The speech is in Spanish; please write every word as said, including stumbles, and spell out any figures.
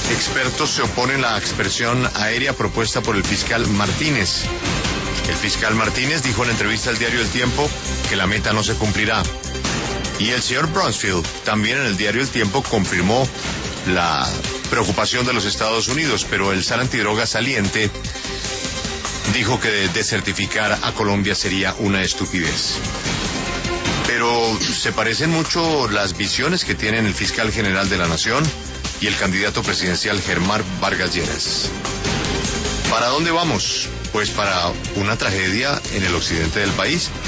Expertos se oponen a la expresión aérea propuesta por el fiscal Martínez. El fiscal Martínez dijo en entrevista al diario El Tiempo que la meta no se cumplirá. Y el señor Bronsfield también en el diario El Tiempo confirmó la preocupación de los Estados Unidos, pero el zar antidroga saliente dijo que desertificar a Colombia sería una estupidez. Pero se parecen mucho las visiones que tienen el fiscal general de la Nación y el candidato presidencial Germán Vargas Lleras. ¿Para dónde vamos? Pues para una tragedia en el occidente del país.